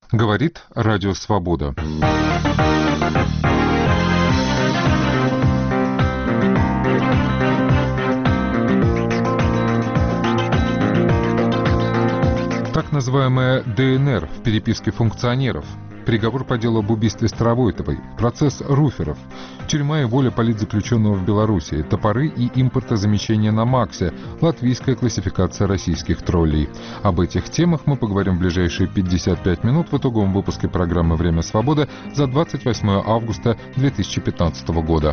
Говорит Радио Свобода. Так называемая ДНР в переписке функционеров. Приговор по делу об убийстве Старовойтовой, процесс Руферов, тюрьма и воля политзаключенного в Беларуси, топоры и импортозамещение на Максе, латвийская классификация российских троллей. Об этих темах мы поговорим в ближайшие 55 минут в итоговом выпуске программы «Время свободы» за 28 августа 2015 года.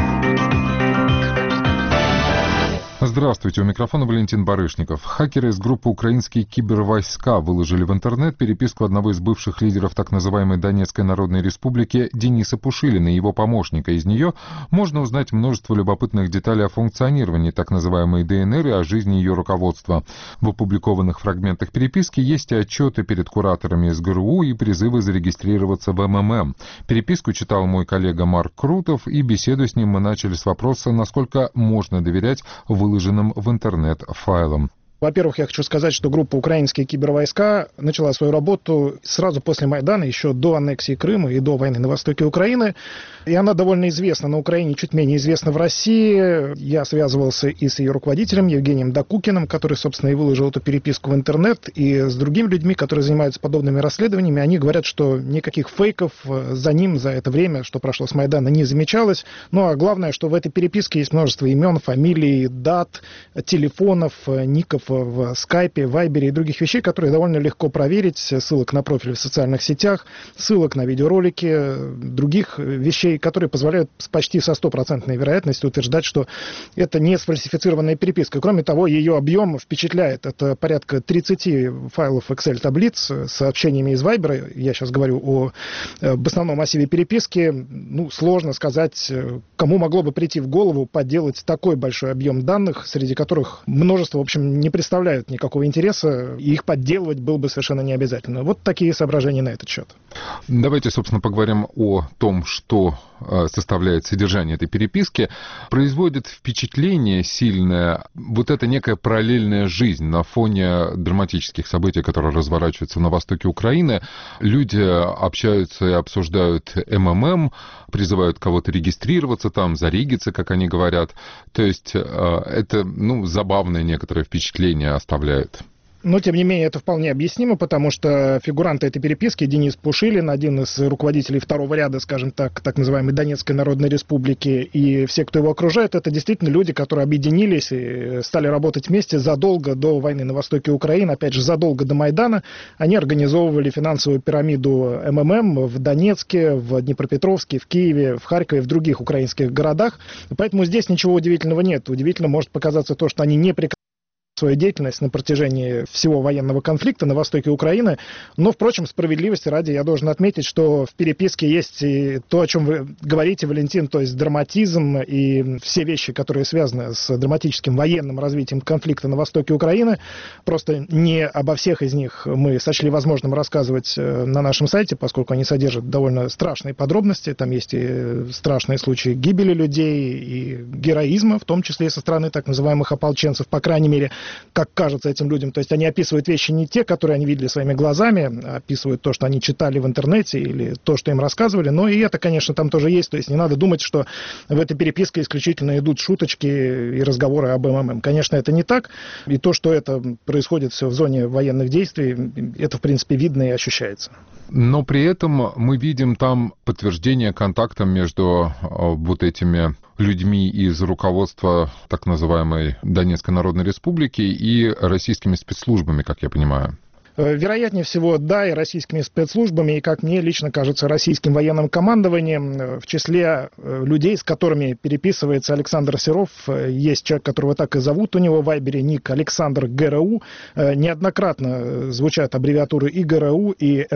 Здравствуйте, у микрофона Валентин Барышников. Хакеры из группы «Украинские кибервойска» выложили в интернет переписку одного из бывших лидеров так называемой Донецкой Народной Республики Дениса Пушилина и его помощника. Из нее можно узнать множество любопытных деталей о функционировании так называемой ДНР и о жизни ее руководства. В опубликованных фрагментах переписки есть и отчеты перед кураторами СГРУ и призывы зарегистрироваться в МММ. Переписку читал мой коллега Марк Крутов, и беседу с ним мы начали с вопроса, насколько можно доверять выложенным в интернет файлам. Во-первых, я хочу сказать, что группа «Украинские кибервойска» начала свою работу сразу после Майдана, еще до аннексии Крыма и до войны на востоке Украины. И она довольно известна на Украине, чуть менее известна в России. Я связывался и с ее руководителем Евгением Докукиным, который, собственно, и выложил эту переписку в интернет, и с другими людьми, которые занимаются подобными расследованиями. Они говорят, что никаких фейков за ним за это время, что прошло с Майдана, не замечалось. Ну а главное, что в этой переписке есть множество имен, фамилий, дат, телефонов, ников в скайпе, вайбере и других вещей, которые довольно легко проверить, ссылок на профили в социальных сетях, ссылок на видеоролики, других вещей, которые позволяют почти со 100% вероятностью утверждать, что это не сфальсифицированная переписка. Кроме того, ее объем впечатляет. Это порядка 30 файлов Excel-таблиц с сообщениями из Вайбера. Я сейчас говорю об основном массиве переписки. Сложно сказать, кому могло бы прийти в голову подделать такой большой объем данных, среди которых множество, в общем, не представляют никакого интереса, и их подделывать было бы совершенно не обязательно. Вот такие соображения на этот счет. Давайте, собственно, поговорим о том, что составляет содержание этой переписки. Производит впечатление сильное вот эта некая параллельная жизнь на фоне драматических событий, которые разворачиваются на востоке Украины. Люди общаются и обсуждают МММ, призывают кого-то регистрироваться там, зарегиться, как они говорят. То есть это, забавное некоторое впечатление оставляет. Но, тем не менее, это вполне объяснимо, потому что фигуранты этой переписки, Денис Пушилин, один из руководителей второго ряда, скажем так называемой Донецкой Народной Республики, и все, кто его окружает, это действительно люди, которые объединились и стали работать вместе задолго до войны на востоке Украины, опять же, задолго до Майдана. Они организовывали финансовую пирамиду МММ в Донецке, в Днепропетровске, в Киеве, в Харькове, в других украинских городах. Поэтому здесь ничего удивительного нет. Удивительно может показаться то, что они не прекратили свою деятельность на протяжении всего военного конфликта на востоке Украины. Но, впрочем, справедливости ради я должен отметить, что в переписке есть и то, о чем вы говорите, Валентин, то есть драматизм и все вещи, которые связаны с драматическим военным развитием конфликта на востоке Украины. Просто не обо всех из них мы сочли возможным рассказывать на нашем сайте, поскольку они содержат довольно страшные подробности. Там есть и страшные случаи гибели людей, и героизма, в том числе и со стороны так называемых ополченцев, по крайней мере, как кажется этим людям. То есть они описывают вещи не те, которые они видели своими глазами, а описывают то, что они читали в интернете или то, что им рассказывали. Но и это, конечно, там тоже есть. То есть не надо думать, что в этой переписке исключительно идут шуточки и разговоры об МММ. Конечно, это не так. И то, что это происходит все в зоне военных действий, это, в принципе, видно и ощущается. Но при этом мы видим там подтверждение контакта между вот этими людьми из руководства так называемой Донецкой Народной Республики и российскими спецслужбами, как я понимаю. Вероятнее всего, да, и российскими спецслужбами, и, как мне лично кажется, российским военным командованием. В числе людей, с которыми переписывается Александр Серов, есть человек, которого так и зовут у него в Вайбере, ник Александр ГРУ. Неоднократно звучат аббревиатуры и ГРУ, и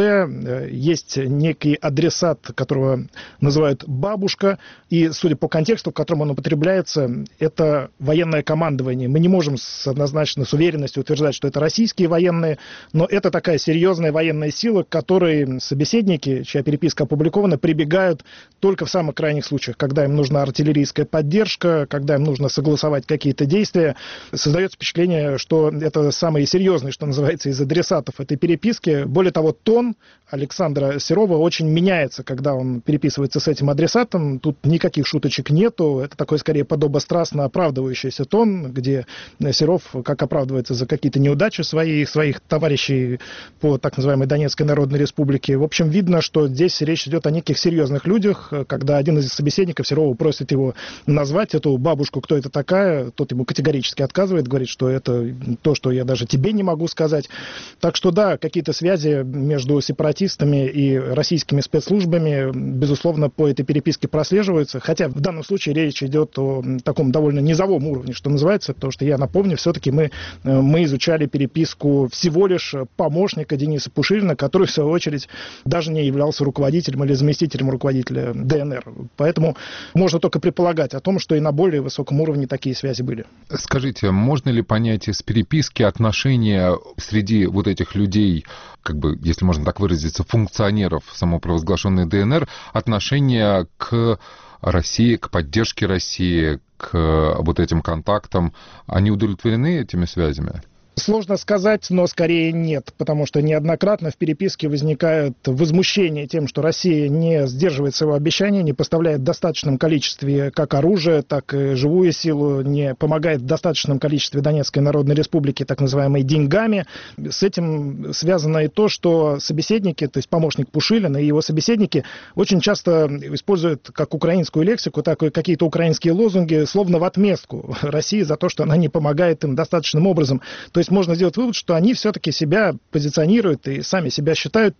ФСБ. Есть некий адресат, которого называют «бабушка», и, судя по контексту, в котором он употребляется, это военное командование. Мы не можем однозначно с уверенностью утверждать, что это российские военные, но это такая серьезная военная сила, к которой собеседники, чья переписка опубликована, прибегают только в самых крайних случаях, когда им нужна артиллерийская поддержка, когда им нужно согласовать какие-то действия. Создается впечатление, что это самые серьезные, что называется, из адресатов этой переписки. Более того, тон Александра Серова очень меняется, когда он переписывается с этим адресатом. Тут никаких шуточек нету. Это такой, скорее, подобострастно оправдывающийся тон, где Серов как оправдывается за какие-то неудачи своих товарищей по так называемой Донецкой Народной Республике. В общем, видно, что здесь речь идет о неких серьезных людях. Когда один из собеседников Серова просит его назвать эту бабушку, кто это такая, тот ему категорически отказывает, говорит, что это то, что я даже тебе не могу сказать. Так что да, какие-то связи между сепаратистами и российскими спецслужбами, безусловно, по этой переписке прослеживаются, хотя в данном случае речь идет о таком довольно низовом уровне, что называется, потому что, я напомню, все-таки мы изучали переписку всего лишь помощника Дениса Пушилина, который, в свою очередь, даже не являлся руководителем или заместителем руководителя ДНР. Поэтому можно только предполагать о том, что и на более высоком уровне такие связи были. Скажите, можно ли понять из переписки отношения среди вот этих людей, как бы, если можно так выразиться, функционеров самопровозглашенной ДНР, отношения к России, к поддержке России, к вот этим контактам, они удовлетворены этими связями? Сложно сказать, но скорее нет, потому что неоднократно в переписке возникает возмущение тем, что Россия не сдерживает своего обещания, не поставляет в достаточном количестве как оружие, так и живую силу, не помогает в достаточном количестве Донецкой Народной Республике, так называемой, деньгами. С этим связано и то, что собеседники, то есть помощник Пушилина и его собеседники, очень часто используют как украинскую лексику, так и какие-то украинские лозунги, словно в отместку России за то, что она не помогает им достаточным образом. То есть можно сделать вывод, что они все-таки себя позиционируют и сами себя считают,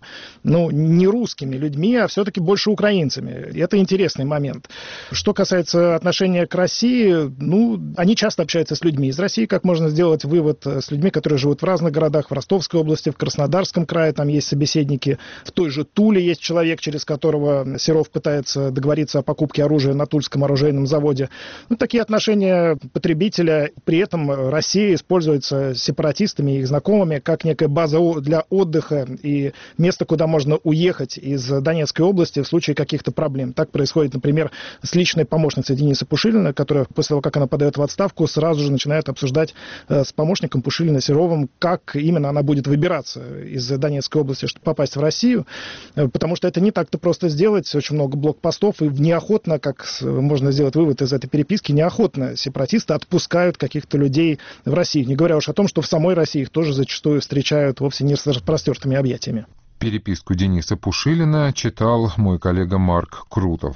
не русскими людьми, а все-таки больше украинцами. Это интересный момент. Что касается отношения к России, они часто общаются с людьми из России, как можно сделать вывод, с людьми, которые живут в разных городах, в Ростовской области, в Краснодарском крае, там есть собеседники, в той же Туле есть человек, через которого Серов пытается договориться о покупке оружия на Тульском оружейном заводе. Такие отношения потребителя, при этом Россия используется сепаратистами и их знакомыми как некая база для отдыха и место, куда можно уехать из Донецкой области в случае каких-то проблем. Так происходит, например, с личной помощницей Дениса Пушилина, которая после того, как она подает в отставку, сразу же начинает обсуждать с помощником Пушилина Серовым, как именно она будет выбираться из Донецкой области, чтобы попасть в Россию, потому что это не так-то просто сделать, очень много блокпостов, и неохотно, как можно сделать вывод из этой переписки, неохотно сепаратисты отпускают каких-то людей в Россию, не говоря уж о том, что в самой России их тоже зачастую встречают вовсе не с распростертыми объятиями. Переписку Дениса Пушилина читал мой коллега Марк Крутов.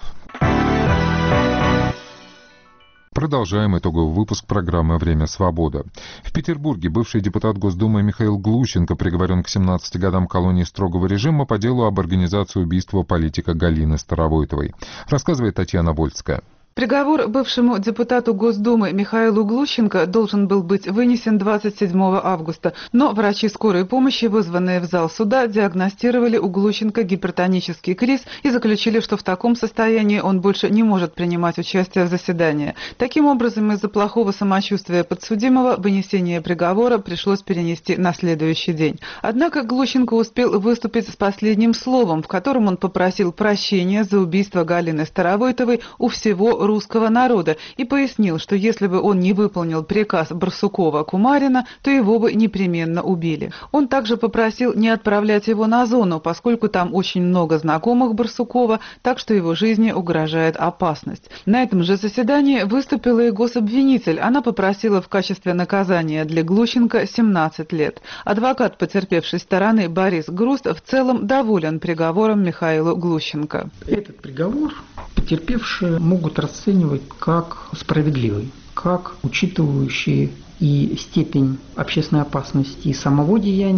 Продолжаем итоговый выпуск программы «Время свободы». В Петербурге бывший депутат Госдумы Михаил Глущенко приговорен к 17 годам колонии строгого режима по делу об организации убийства политика Галины Старовойтовой. Рассказывает Татьяна Вольская. Приговор бывшему депутату Госдумы Михаилу Глущенко должен был быть вынесен 27 августа, но врачи скорой помощи, вызванные в зал суда, диагностировали у Глущенко гипертонический криз и заключили, что в таком состоянии он больше не может принимать участие в заседании. Таким образом, из-за плохого самочувствия подсудимого вынесение приговора пришлось перенести на следующий день. Однако Глущенко успел выступить с последним словом, в котором он попросил прощения за убийство Галины Старовойтовой у всего русского народа и пояснил, что если бы он не выполнил приказ Барсукова-Кумарина, то его бы непременно убили. Он также попросил не отправлять его на зону, поскольку там очень много знакомых Барсукова, так что его жизни угрожает опасность. На этом же заседании выступила и гособвинитель. Она попросила в качестве наказания для Глущенко 17 лет. Адвокат потерпевшей стороны Борис Груст в целом доволен приговором Михаилу Глущенко. Этот приговор потерпевшие могут расценивать как справедливый, как учитывающий и степень общественной опасности и самого деяния,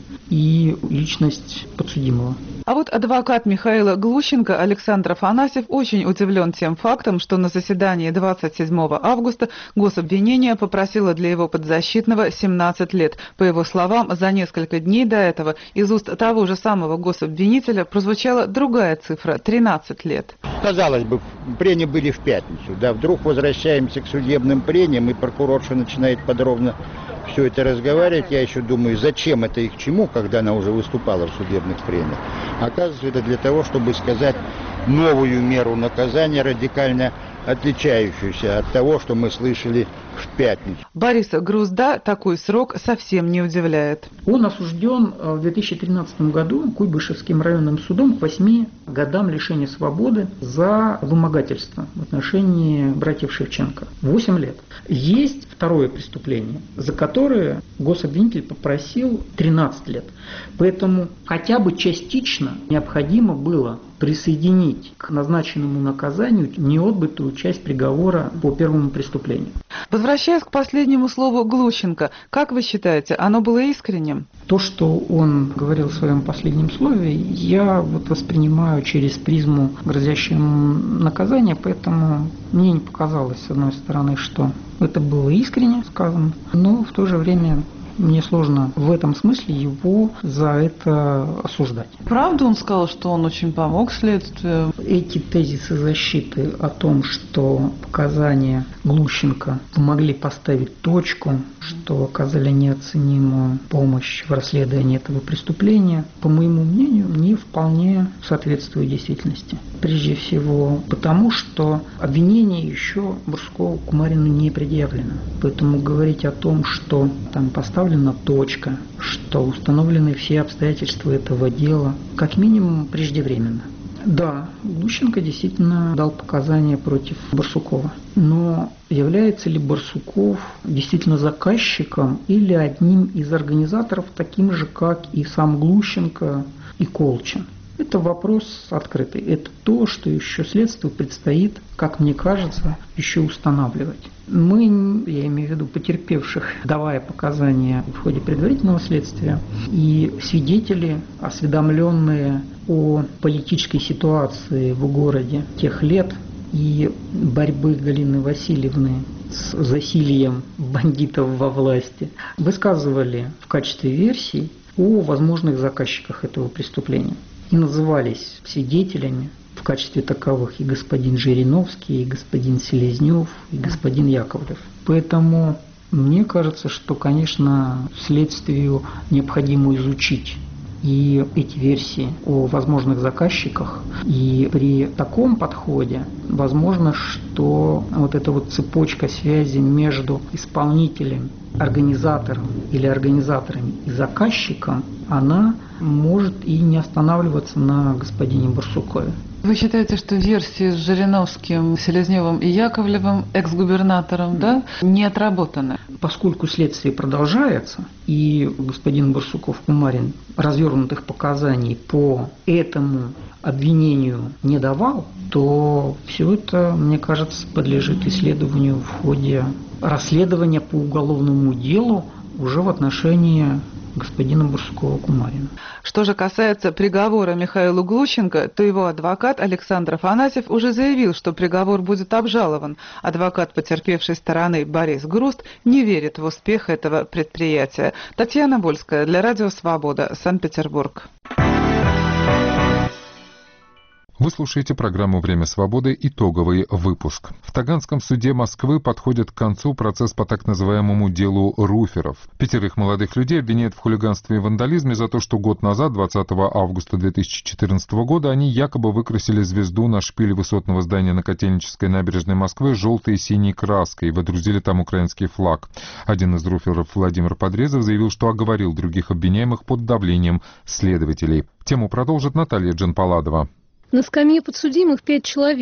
и личность подсудимого. А вот адвокат Михаила Глущенко Александр Афанасьев очень удивлен тем фактом, что на заседании 27 августа гособвинение попросило для его подзащитного 17 лет. По его словам, за несколько дней до этого из уст того же самого гособвинителя прозвучала другая цифра – 13 лет. Казалось бы, прения были в пятницу, да, вдруг возвращаемся к судебным прениям, и прокурорша начинает подробно все это разговаривать. Я еще думаю, зачем это и к чему, когда она уже выступала в судебных прениях. Оказывается, это для того, чтобы сказать новую меру наказания, радикально отличающуюся от того, что мы слышали в пятницу. Бориса Грузда такой срок совсем не удивляет. Он осужден в 2013 году Куйбышевским районным судом к 8 годам лишения свободы за вымогательство в отношении братьев Шевченко. 8 лет. Есть второе преступление, за которое гособвинитель попросил 13 лет. Поэтому хотя бы частично необходимо было присоединить к назначенному наказанию неотбытую часть приговора по первому преступлению. Возвращаясь к последнему слову Глущенко, как вы считаете, оно было искренним? То, что он говорил в своем последнем слове, я воспринимаю через призму грозящего наказания, поэтому мне не показалось, с одной стороны, что это было искренне сказано, но в то же время мне сложно в этом смысле его за это осуждать. Правда он сказал, что он очень помог следствию? Эти тезисы защиты о том, что показания Глущенко помогли поставить точку, что оказали неоценимую помощь в расследовании этого преступления, по моему мнению, не вполне соответствуют действительности. Прежде всего потому, что обвинение еще Барсукову Кумарину не предъявлено. Поэтому говорить о том, что там поставлена точка, что установлены все обстоятельства этого дела, как минимум преждевременно. Да, Глущенко действительно дал показания против Барсукова. Но является ли Барсуков действительно заказчиком или одним из организаторов, таким же, как и сам Глущенко и Колчин? Это вопрос открытый. Это то, что еще следствию предстоит, как мне кажется, еще устанавливать. Мы, я имею в виду потерпевших, давая показания в ходе предварительного следствия, и свидетели, осведомленные о политической ситуации в городе тех лет и борьбы Галины Васильевны с засильем бандитов во власти, высказывали в качестве версий о возможных заказчиках этого преступления. И назывались свидетелями в качестве таковых и господин Жириновский, и господин Селезнев, и господин Яковлев. Поэтому мне кажется, что, конечно, следствию необходимо изучить и эти версии о возможных заказчиках. И при таком подходе возможно, что вот эта вот цепочка связи между исполнителем, организатором или организаторами и заказчиком, она может и не останавливаться на господине Барсукове. Вы считаете, что версии с Жириновским, Селезневым и Яковлевым, экс-губернатором, да, не отработаны? Поскольку следствие продолжается, и господин Барсуков-Кумарин развернутых показаний по этому обвинению не давал, то все это, мне кажется, подлежит исследованию в ходе расследования по уголовному делу уже в отношении господина Барсукова-Кумарина. Что же касается приговора Михаилу Глущенко, то его адвокат Александр Афанасьев уже заявил, что приговор будет обжалован. Адвокат потерпевшей стороны Борис Грузд не верит в успех этого предприятия. Татьяна Вольская для Радио Свобода, Санкт-Петербург. Вы слушаете программу «Время свободы», итоговый выпуск. В Таганском суде Москвы подходит к концу процесс по так называемому делу Руферов. 5 молодых людей обвиняют в хулиганстве и вандализме за то, что год назад, 20 августа 2014 года, они якобы выкрасили звезду на шпиле высотного здания на Котельнической набережной Москвы желтой и синей краской и водрузили там украинский флаг. Один из руферов, Владимир Подрезов, заявил, что оговорил других обвиняемых под давлением следователей. Тему продолжит Наталья Джанпаладова. На скамье подсудимых 5 человек.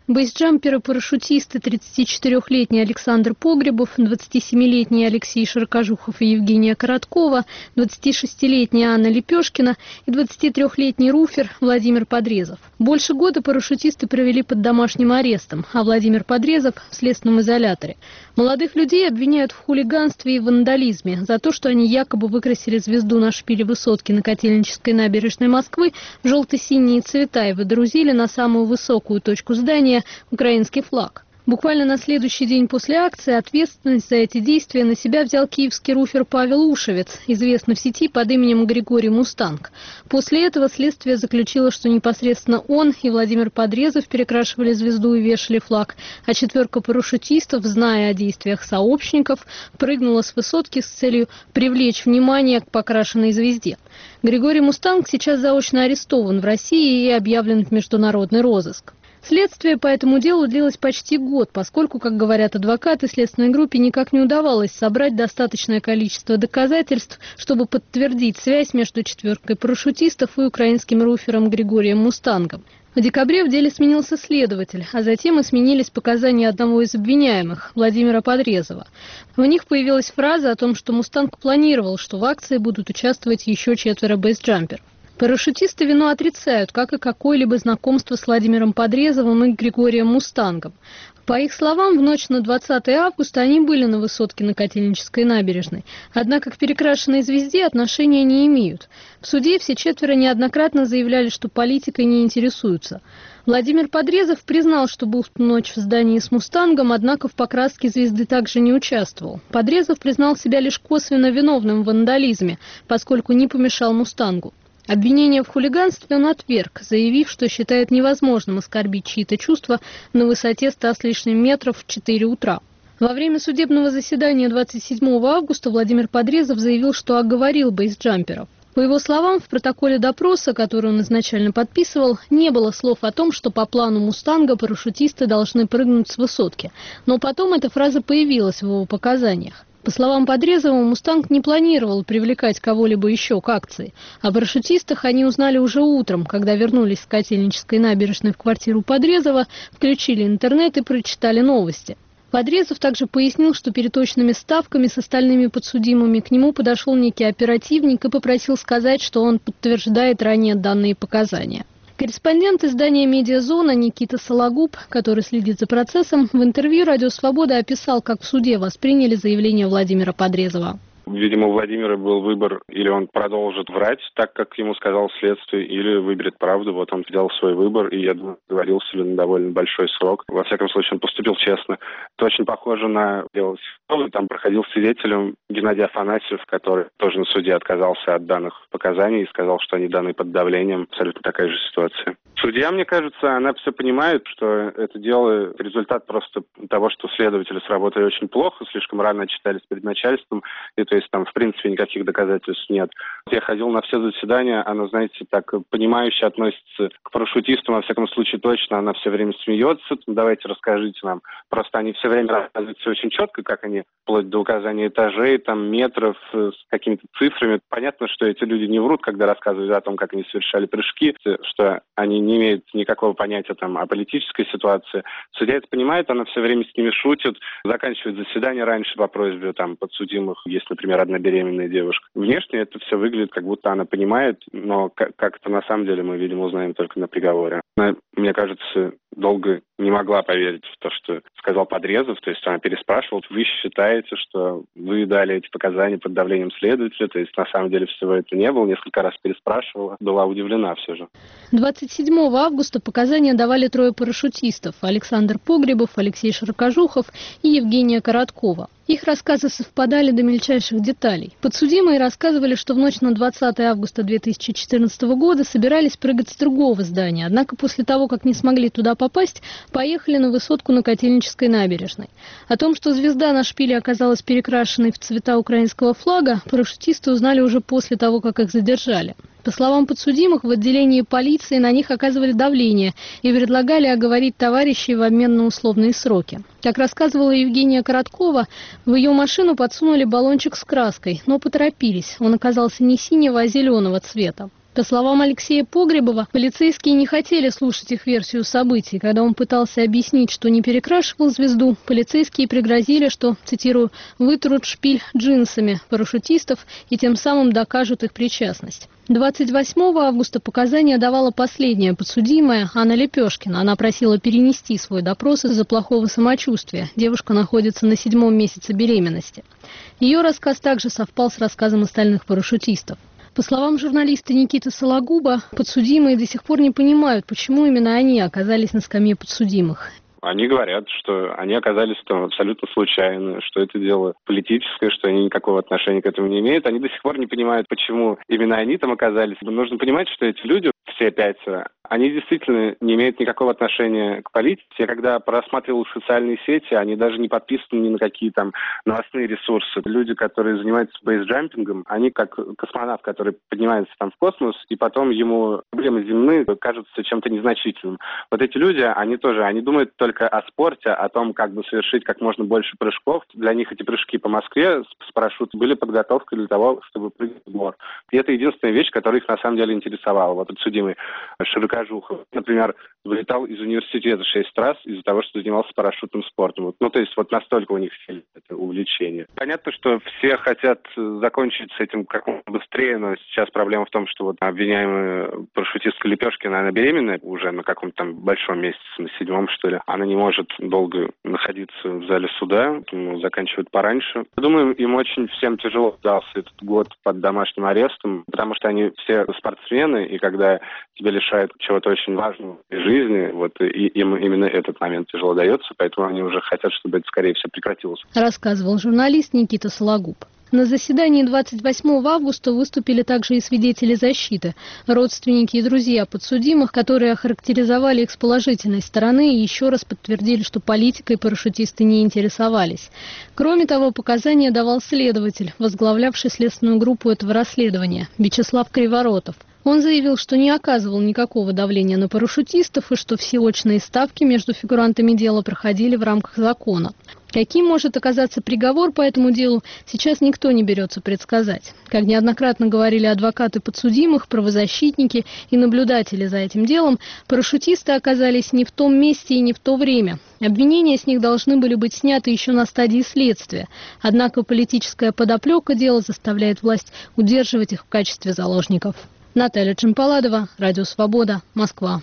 Бейсджамперы-парашютисты 34-летний Александр Погребов, 27-летний Алексей Широкожухов и Евгения Короткова, 26-летняя Анна Лепешкина и 23-летний руфер Владимир Подрезов. Больше года парашютисты провели под домашним арестом, а Владимир Подрезов в следственном изоляторе. Молодых людей обвиняют в хулиганстве и вандализме за то, что они якобы выкрасили звезду на шпиле высотки на Котельнической набережной Москвы в желто-синие цвета и выдрузили на самую высокую точку здания украинский флаг. Буквально на следующий день после акции ответственность за эти действия на себя взял киевский руфер Павел Ушевец, известный в сети под именем Григорий Мустанг. После этого следствие заключило, что непосредственно он и Владимир Подрезов перекрашивали звезду и вешали флаг, а 4 парашютистов, зная о действиях сообщников, прыгнула с высотки с целью привлечь внимание к покрашенной звезде. Григорий Мустанг сейчас заочно арестован в России и объявлен в международный розыск. Следствие по этому делу длилось почти год, поскольку, как говорят адвокаты, следственной группе никак не удавалось собрать достаточное количество доказательств, чтобы подтвердить связь между 4 парашютистов и украинским руфером Григорием Мустангом. В декабре в деле сменился следователь, а затем и сменились показания одного из обвиняемых, Владимира Подрезова. В них появилась фраза о том, что Мустанг планировал, что в акции будут участвовать еще 4 бейсджамперов. Парашютисты вину отрицают, как и какое-либо знакомство с Владимиром Подрезовым и Григорием Мустангом. По их словам, в ночь на 20 августа они были на высотке на Котельнической набережной. Однако к перекрашенной звезде отношения не имеют. В суде все 4 неоднократно заявляли, что политикой не интересуются. Владимир Подрезов признал, что был в ту ночь в здании с «Мустангом», однако в покраске звезды также не участвовал. Подрезов признал себя лишь косвенно виновным в вандализме, поскольку не помешал «Мустангу». Обвинение в хулиганстве он отверг, заявив, что считает невозможным оскорбить чьи-то чувства на высоте 100 с лишним метров в 4 утра. Во время судебного заседания 27 августа Владимир Подрезов заявил, что оговорил бейсджамперов. По его словам, в протоколе допроса, который он изначально подписывал, не было слов о том, что по плану «Мустанга» парашютисты должны прыгнуть с высотки. Но потом эта фраза появилась в его показаниях. По словам Подрезова, «Мустанг» не планировал привлекать кого-либо еще к акции. О парашютистах они узнали уже утром, когда вернулись с Котельнической набережной в квартиру Подрезова, включили интернет и прочитали новости. Подрезов также пояснил, что перед точными ставками с остальными подсудимыми к нему подошел некий оперативник и попросил сказать, что он подтверждает ранее данные показания. Корреспондент издания «Медиазона» Никита Сологуб, который следит за процессом, в интервью «Радио Свобода» описал, как в суде восприняли заявление Владимира Подрезова. Видимо, у Владимира был выбор, или он продолжит врать, так как ему сказал следствие, или выберет правду. Вот он сделал свой выбор, и, я думаю, договорился на довольно большой срок. Во всяком случае, он поступил честно. Это очень похоже на дело Симонова. Там проходил свидетелем Геннадий Афанасьев, который тоже на суде отказался от данных показаний и сказал, что они даны под давлением. Абсолютно такая же ситуация. Судья, мне кажется, она все понимает, что это дело результат просто того, что следователи сработали очень плохо, слишком рано отчитались перед начальством, и то есть там, в принципе, никаких доказательств нет. Я ходил на все заседания, она, знаете, так понимающе относится к парашютистам, во всяком случае, точно, она все время смеется, давайте расскажите нам. Просто они все время рассказывают все очень четко, как они, вплоть до указания этажей, там, метров, с какими-то цифрами. Понятно, что эти люди не врут, когда рассказывают о том, как они совершали прыжки, что они не имеют никакого понятия там о политической ситуации. Судья это понимает, она все время с ними шутит, заканчивает заседание раньше по просьбе там подсудимых, если, например, одна беременная девушка. Внешне это все выглядит, как будто она понимает, но как это на самом деле мы, видимо, узнаем только на приговоре. Она, мне кажется, долго не могла поверить в то, что сказал Подрезов, то есть она переспрашивала, вы считаете, что вы дали эти показания под давлением следователя, то есть на самом деле всего это не было, несколько раз переспрашивала, была удивлена все же. 27 августа показания давали 3 парашютистов: Александр Погребов, Алексей Широкожухов и Евгения Короткова. Их рассказы совпадали до мельчайших деталей. Подсудимые рассказывали, что в ночь на 20 августа 2014 года собирались прыгать с другого здания, однако после того, как не смогли туда попасть, поехали на высотку на Котельнической набережной. О том, что звезда на шпиле оказалась перекрашенной в цвета украинского флага, парашютисты узнали уже после того, как их задержали. По словам подсудимых, в отделении полиции на них оказывали давление и предлагали оговорить товарищей в обмен на условные сроки. Как рассказывала Евгения Короткова, в ее машину подсунули баллончик с краской, но поторопились. Он оказался не синего, а зеленого цвета. По словам Алексея Погребова, полицейские не хотели слушать их версию событий. Когда он пытался объяснить, что не перекрашивал звезду, полицейские пригрозили, что, цитирую, «вытрут шпиль джинсами парашютистов и тем самым докажут их причастность». 28 августа показания давала последняя подсудимая Анна Лепешкина. Она просила перенести свой допрос из-за плохого самочувствия. Девушка находится на 7-м месяце беременности. Ее рассказ также совпал с рассказом остальных парашютистов. По словам журналиста Никиты Сологуба, подсудимые до сих пор не понимают, почему именно они оказались на скамье подсудимых. Они говорят, что они оказались там абсолютно случайно, что это дело политическое, что они никакого отношения к этому не имеют. Они до сих пор не понимают, почему именно они там оказались. Нужно понимать, что эти люди, все 5, они действительно не имеют никакого отношения к политике. Я когда просматривал социальные сети, они даже не подписаны ни на какие там новостные ресурсы. Люди, которые занимаются бейсджампингом, они как космонавт, который поднимается там в космос, и потом ему проблемы земные кажутся чем-то незначительным. Вот эти люди, они думают только о спорте, о том, как бы совершить как можно больше прыжков. Для них эти прыжки по Москве с парашютом были подготовкой для того, чтобы прыгать в гор. И это единственная вещь, которая их на самом деле интересовала. Вот подсудимый Широкожухов, например, вылетал из университета 6 раз из-за того, что занимался парашютным спортом. То есть настолько у них сильно это увлечение. Понятно, что все хотят закончить с этим как можно быстрее, но сейчас проблема в том, что обвиняемая парашютистка Лепешкина, она беременная уже на каком-то там большом месяце, на 7-м, что ли. Она не может долго находиться в зале суда, поэтому заканчивают пораньше. Я думаю, им очень всем тяжело дался этот год под домашним арестом, потому что они все спортсмены, и когда тебя лишают чего-то очень важного в жизни, и им именно этот момент тяжело дается, поэтому они уже хотят, чтобы это скорее всего прекратилось. Рассказывал журналист Никита Сологуб. На заседании 28 августа выступили также и свидетели защиты, родственники и друзья подсудимых, которые охарактеризовали их с положительной стороны и еще раз подтвердили, что политикой парашютисты не интересовались. Кроме того, показания давал следователь, возглавлявший следственную группу этого расследования, Вячеслав Криворотов. Он заявил, что не оказывал никакого давления на парашютистов и что все очные ставки между фигурантами дела проходили в рамках закона. Каким может оказаться приговор по этому делу, сейчас никто не берется предсказать. Как неоднократно говорили адвокаты подсудимых, правозащитники и наблюдатели за этим делом, парашютисты оказались не в том месте и не в то время. Обвинения с них должны были быть сняты еще на стадии следствия. Однако политическая подоплека дела заставляет власть удерживать их в качестве заложников. Наталья Чемпаладова, Радио Свобода, Москва.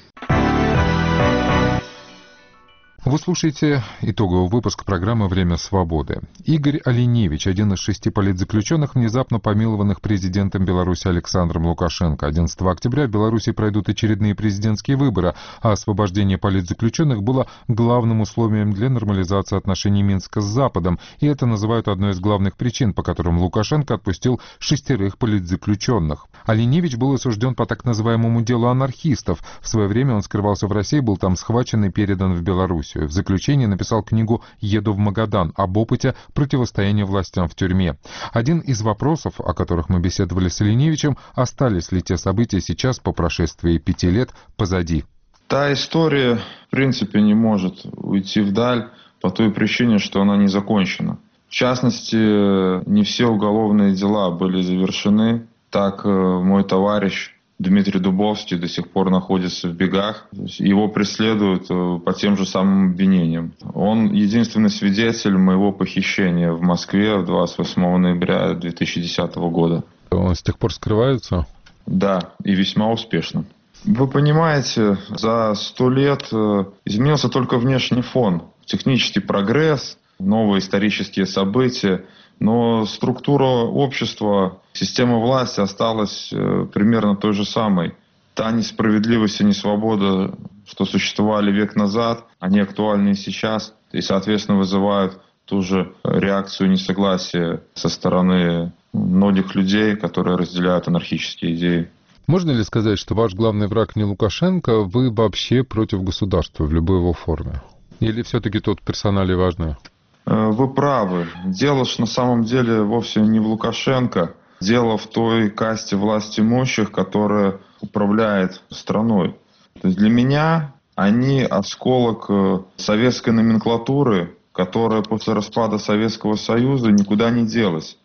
Вы слушаете итоговый выпуск программы «Время свободы». Игорь Алиневич, один из 6 политзаключенных, внезапно помилованных президентом Беларуси Александром Лукашенко. 11 октября в Беларуси пройдут очередные президентские выборы, а освобождение политзаключенных было главным условием для нормализации отношений Минска с Западом, и это называют одной из главных причин, по которым Лукашенко отпустил 6 политзаключенных. Алиневич был осужден по так называемому делу анархистов. В свое время он скрывался в России, был там схвачен и передан в Беларусь. В заключение написал книгу «Еду в Магадан» об опыте противостояния властям в тюрьме. Один из вопросов, о которых мы беседовали с Алиневичем, остались ли те события сейчас, по прошествии 5 лет, позади. Та история, в принципе, не может уйти вдаль по той причине, что она не закончена. В частности, не все уголовные дела были завершены. Так, мой товарищ Дмитрий Дубовский до сих пор находится в бегах. Его преследуют по тем же самым обвинениям. Он единственный свидетель моего похищения в Москве 28 ноября 2010 года. Он с тех пор скрывается? Да, и весьма успешно. Вы понимаете, за 100 лет изменился только внешний фон. Технический прогресс, новые исторические события. Но структура общества, система власти осталась примерно той же самой. Та несправедливость и несвобода, что существовали век назад, они актуальны и сейчас. И, соответственно, вызывают ту же реакцию несогласия со стороны многих людей, которые разделяют анархические идеи. Можно ли сказать, что ваш главный враг не Лукашенко, вы вообще против государства в любой его форме? Или все-таки тут персоналии важны? Вы правы. Дело ж на самом деле вовсе не в Лукашенко. Дело в той касте властимущих, которая управляет страной. То есть для меня они осколок советской номенклатуры, которая после распада Советского Союза никуда не делась.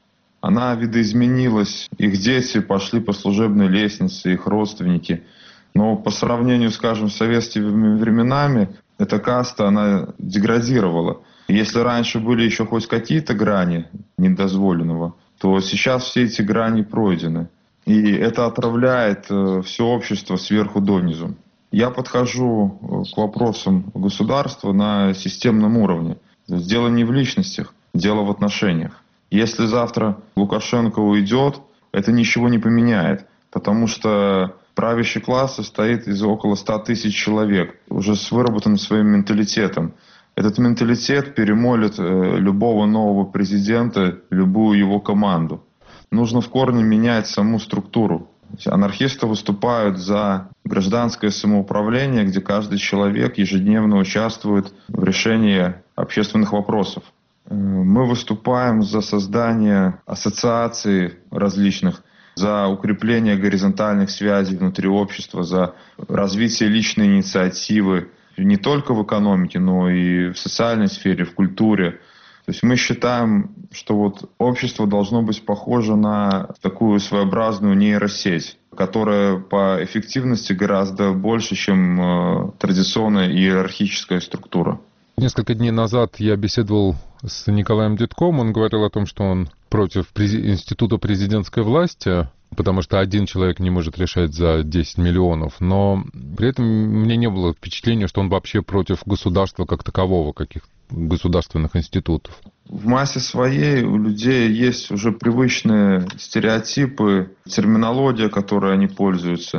она видоизменилась. Их дети пошли по служебной лестнице, их родственники. Но по сравнению, скажем, с советскими временами, эта каста, она деградировала. Если раньше были еще хоть какие-то грани недозволенного, то сейчас все эти грани пройдены. И это отравляет все общество сверху донизу. Я подхожу к вопросам государства на системном уровне. Дело не в личностях, дело в отношениях. Если завтра Лукашенко уйдет, это ничего не поменяет, потому что правящий класс состоит из около 100 тысяч человек, уже с выработанным своим менталитетом. Этот менталитет перемолит любого нового президента, любую его команду. Нужно в корне менять саму структуру. Анархисты выступают за гражданское самоуправление, где каждый человек ежедневно участвует в решении общественных вопросов. Мы выступаем за создание ассоциаций различных, за укрепление горизонтальных связей внутри общества, за развитие личной инициативы не только в экономике, но и в социальной сфере, в культуре. То есть мы считаем, что вот общество должно быть похоже на такую своеобразную нейросеть, которая по эффективности гораздо больше, чем традиционная иерархическая структура. Несколько дней назад я беседовал с Николаем Дедком. Он говорил о том, что он против института президентской власти, потому что один человек не может решать за 10 миллионов. Но при этом мне не было впечатления, что он вообще против государства как такового, каких-то государственных институтов. В массе своей у людей есть уже привычные стереотипы, терминология, которой они пользуются.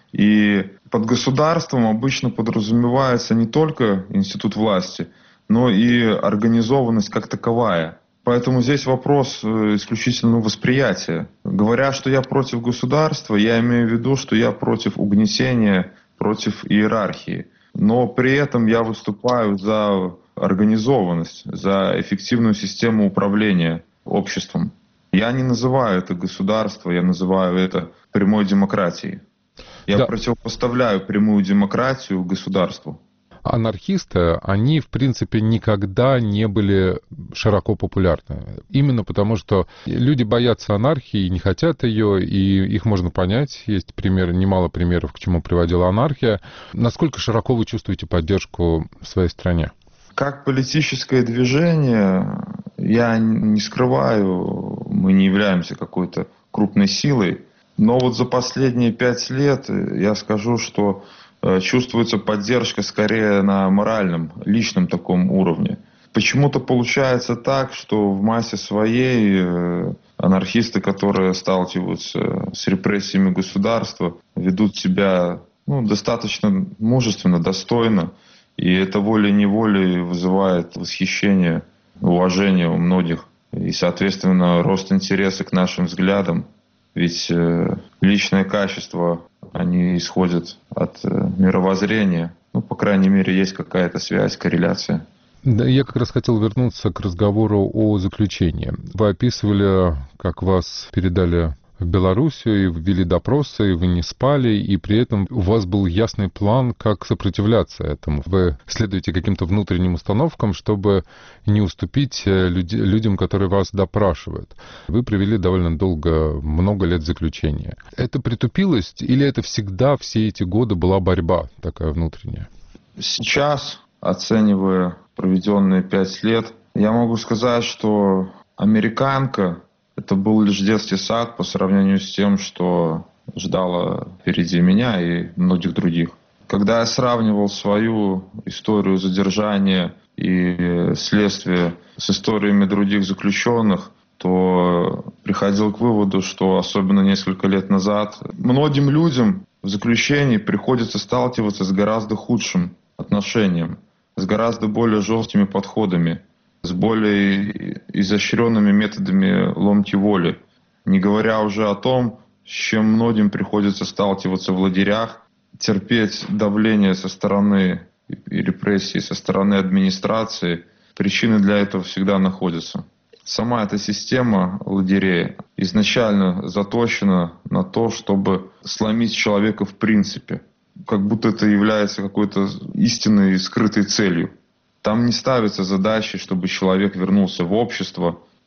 И под государством обычно подразумевается не только институт власти, но и организованность как таковая. Поэтому здесь вопрос исключительно восприятия. Говоря, что я против государства, я имею в виду, что я против угнетения, против иерархии. Но при этом я выступаю за организованность, за эффективную систему управления обществом. Я не называю это государство, я называю это прямой демократией. Я противопоставляю прямую демократию государству. Анархисты, они, в принципе, никогда не были широко популярны. Именно потому, что люди боятся анархии, не хотят ее, и их можно понять. Есть немало примеров, к чему приводила анархия. Насколько широко вы чувствуете поддержку в своей стране? Как политическое движение, я не скрываю, мы не являемся какой-то крупной силой. Но вот за последние 5 лет я скажу, что чувствуется поддержка скорее на моральном, личном таком уровне. Почему-то получается так, что в массе своей анархисты, которые сталкиваются с репрессиями государства, ведут себя достаточно мужественно, достойно. И это волей-неволей вызывает восхищение, уважение у многих. И, соответственно, рост интереса к нашим взглядам. Ведь личные качества, они исходят от мировоззрения. По крайней мере, есть какая-то связь, корреляция. Да, я как раз хотел вернуться к разговору о заключении. Вы описывали, как вас передали в Белоруссию, и ввели допросы, и вы не спали, и при этом у вас был ясный план, как сопротивляться этому. Вы следуете каким-то внутренним установкам, чтобы не уступить людям, которые вас допрашивают. Вы провели довольно долго, много лет заключения. Это притупилость или это всегда все эти годы была борьба такая внутренняя? Сейчас, оценивая проведенные 5 лет, я могу сказать, что американка — это был лишь детский сад по сравнению с тем, что ждало впереди меня и многих других. Когда я сравнивал свою историю задержания и следствия с историями других заключенных, то приходил к выводу, что особенно несколько лет назад многим людям в заключении приходится сталкиваться с гораздо худшим отношением, с гораздо более жесткими подходами, с более изощренными методами ломки воли. Не говоря уже о том, с чем многим приходится сталкиваться в лагерях, терпеть давление со стороны и репрессии со стороны администрации. Причины для этого всегда находятся. Сама эта система лагерей изначально заточена на то, чтобы сломить человека в принципе, как будто это является какой-то истинной и скрытой целью. Там не ставится задачи, чтобы человек вернулся в общество,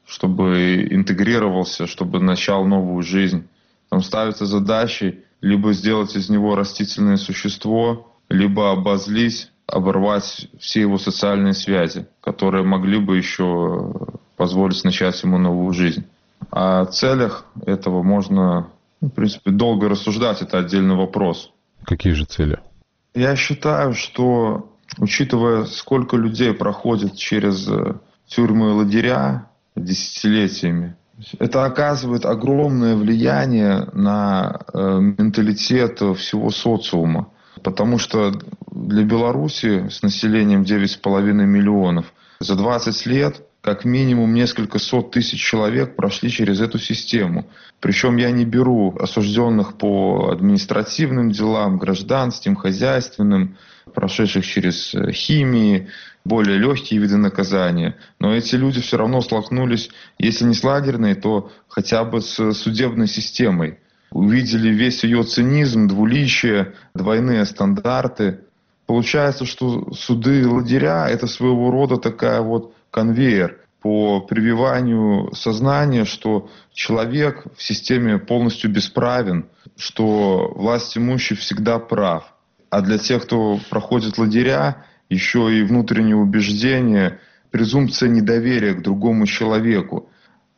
чтобы интегрировался, чтобы начал новую жизнь. Там ставятся задачи либо сделать из него растительное существо, либо обозлить, оборвать все его социальные связи, которые могли бы еще позволить начать ему новую жизнь. О целях этого можно, в принципе, долго рассуждать, это отдельный вопрос. Какие же цели? Я считаю, что, учитывая, сколько людей проходит через тюрьмы и лагеря десятилетиями, это оказывает огромное влияние на менталитет всего социума. Потому что для Беларуси с населением 9,5 миллионов за 20 лет как минимум несколько сот тысяч человек прошли через эту систему. Причем я не беру осужденных по административным делам, гражданским, хозяйственным, прошедших через химии, более легкие виды наказания. Но эти люди все равно столкнулись, если не с лагерной, то хотя бы с судебной системой. Увидели весь ее цинизм, двуличие, двойные стандарты. Получается, что суды и лагеря – это своего рода такая вот конвейер по прививанию сознания, что человек в системе полностью бесправен, что власть имущий всегда прав. А для тех, кто проходит лагеря, еще и внутреннее убеждение, презумпция недоверия к другому человеку.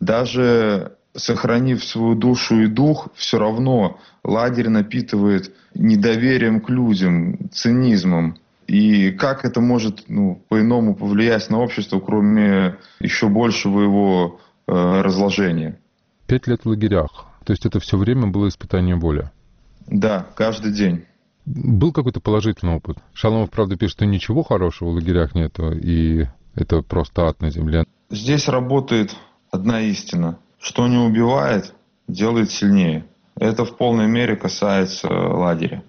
Даже сохранив свою душу и дух, все равно лагерь напитывает недоверием к людям, цинизмом. И как это может по-иному повлиять на общество, кроме еще большего его разложения? 5 лет в лагерях. То есть это все время было испытание боли? Да, каждый день. Был какой-то положительный опыт? Шаломов, правда, пишет, что ничего хорошего в лагерях нету, и это просто ад на земле. Здесь работает одна истина. Что не убивает, делает сильнее. Это в полной мере касается лагеря.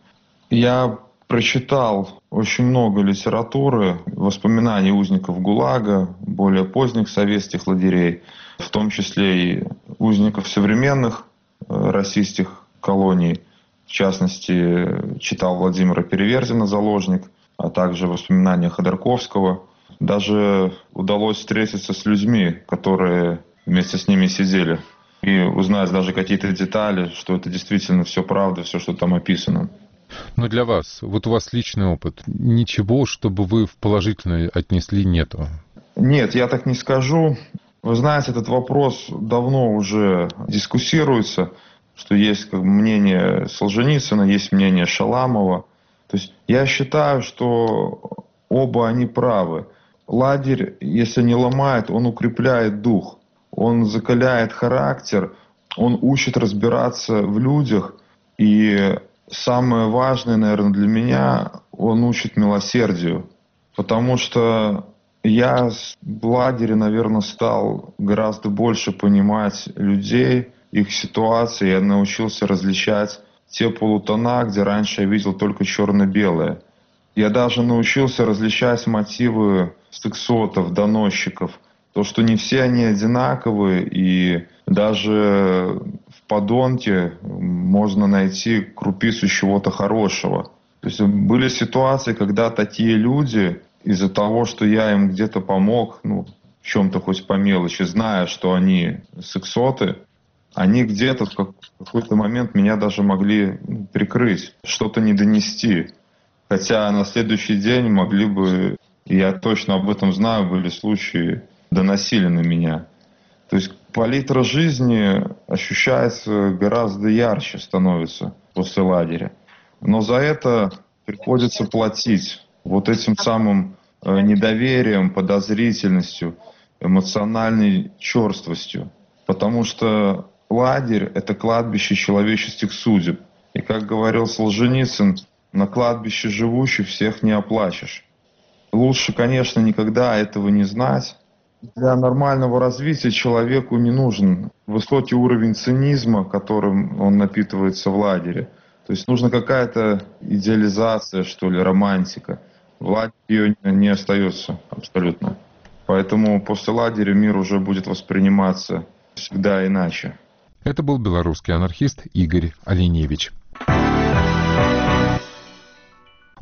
Я прочитал очень много литературы, воспоминаний узников ГУЛАГа, более поздних советских лагерей, в том числе и узников современных российских колоний. В частности, читал Владимира Переверзина «Заложник», а также воспоминания Ходорковского. Даже удалось встретиться с людьми, которые вместе с ними сидели, и узнать даже какие-то детали, что это действительно все правда, все, что там описано. Но для вас, вот у вас личный опыт, ничего, чтобы вы в положительное отнесли, нету? Нет, я так не скажу. Вы знаете, этот вопрос давно уже дискуссируется, что есть мнение Солженицына, есть мнение Шаламова. То есть я считаю, что оба они правы. Лагерь, если не ломает, он укрепляет дух, он закаляет характер, он учит разбираться в людях. И самое важное, наверное, для меня, он учит милосердию. Потому что я в лагере, наверное, стал гораздо больше понимать людей, их ситуации. Я научился различать те полутона, где раньше я видел только черно-белое. Я даже научился различать мотивы сексотов, доносчиков. То, что не все они одинаковые, и даже в подонке можно найти крупицу чего-то хорошего. То есть были ситуации, когда такие люди, из-за того, что я им где-то помог, в чем-то хоть по мелочи, зная, что они сексоты, они где-то в какой-то момент меня даже могли прикрыть, что-то не донести. Хотя на следующий день могли бы, и я точно об этом знаю, были случаи, доносили на меня. То есть палитра жизни ощущается гораздо ярче становится после лагеря. Но за это приходится платить вот этим самым недоверием, подозрительностью, эмоциональной черствостью. Потому что лагерь – это кладбище человеческих судеб. И, как говорил Солженицын, на кладбище живущих всех не оплачешь. Лучше, конечно, никогда этого не знать. Для нормального развития человеку не нужен высокий уровень цинизма, которым он напитывается в лагере. То есть нужна какая-то идеализация, что ли, романтика. В лагере ее не остается абсолютно. Поэтому после лагеря мир уже будет восприниматься всегда иначе. Это был белорусский анархист Игорь Оленевич.